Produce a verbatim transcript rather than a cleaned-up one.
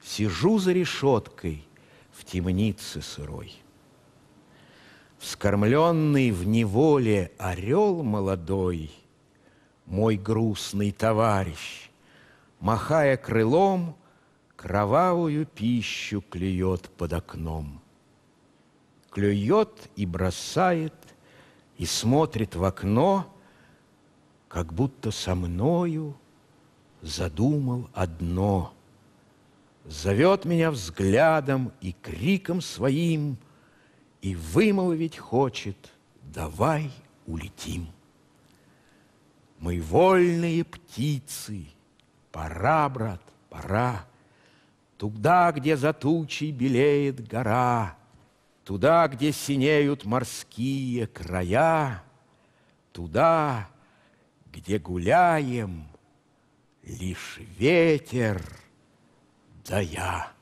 Сижу за решеткой в темнице сырой. Вскормленный в неволе орел молодой, мой грустный товарищ, махая крылом, кровавую пищу клюет под окном. Клюет и бросает, и смотрит в окно, как будто со мною задумал одно. Зовет меня взглядом и криком своим, и вымолвить хочет: давай улетим. Мы вольные птицы, пора, брат, пора, туда, где за тучей белеет гора, туда, где синеют морские края, туда, где гуляем лишь ветер да я.